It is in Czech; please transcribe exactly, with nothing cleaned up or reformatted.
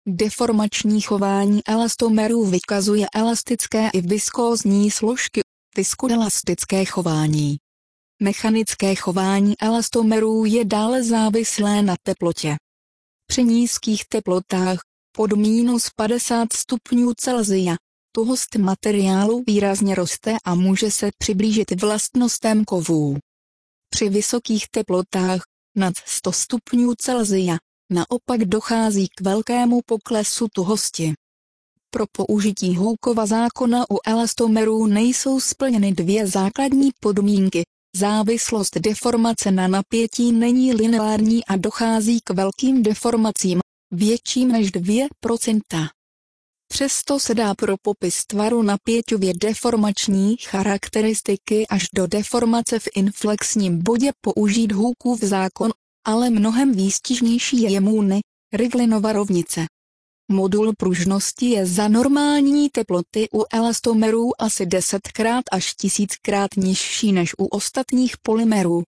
Deformační chování elastomerů vykazuje elastické i viskózní složky, viskoelastické chování. Mechanické chování elastomerů je dále závislé na teplotě. Při nízkých teplotách, pod minus padesát stupňů Celsia, tuhost materiálu výrazně roste a může se přiblížit vlastnostem kovů. Při vysokých teplotách, nad sto stupňů Celsia, naopak dochází k velkému poklesu tuhosti. Pro použití Hookeova zákona u elastomerů nejsou splněny dvě základní podmínky. Závislost deformace na napětí není lineární a dochází k velkým deformacím, větším než dvě procenta. Přesto se dá pro popis tvaru napěťově deformační charakteristiky až do deformace v inflexním bodě použít Hookeův zákon, ale mnohem výstižnější je Mooney-Rivlinova rovnice. Modul pružnosti je za normální teploty u elastomerů asi desetkrát až tisíckrát nižší než u ostatních polymerů.